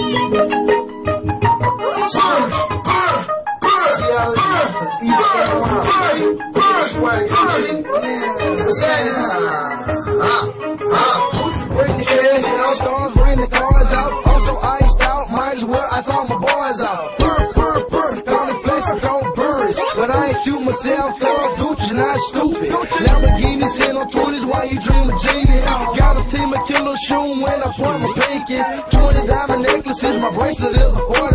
Bring the cars out, I'm so iced out, might as well ice all my boys out. Call me flex and call burris, but I ain't shoot myself, cause Gucci's not stupid. Lamborghini sitting on 20s while you dream of genie. Got a team of killer shoe when I point my pinky. 20 diamond necklaces, my bracelet is a 40.